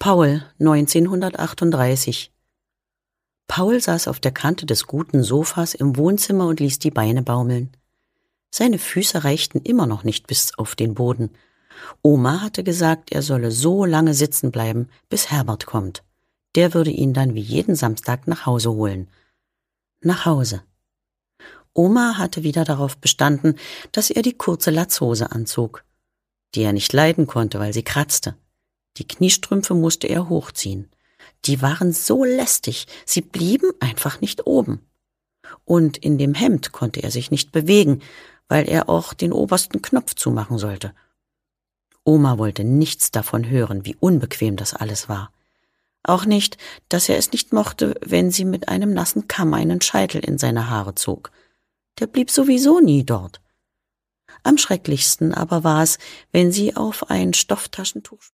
Paul, 1938. Paul saß auf der Kante des guten Sofas im Wohnzimmer und ließ die Beine baumeln. Seine Füße reichten immer noch nicht bis auf den Boden. Oma hatte gesagt, er solle so lange sitzen bleiben, bis Herbert kommt. Der würde ihn dann wie jeden Samstag nach Hause holen. Nach Hause. Oma hatte wieder darauf bestanden, dass er die kurze Latzhose anzog, die er nicht leiden konnte, weil sie kratzte. Die Kniestrümpfe musste er hochziehen. Die waren so lästig, sie blieben einfach nicht oben. Und in dem Hemd konnte er sich nicht bewegen, weil er auch den obersten Knopf zumachen sollte. Oma wollte nichts davon hören, wie unbequem das alles war. Auch nicht, dass er es nicht mochte, wenn sie mit einem nassen Kamm einen Scheitel in seine Haare zog. Der blieb sowieso nie dort. Am schrecklichsten aber war es, wenn sie auf ein Stofftaschentuch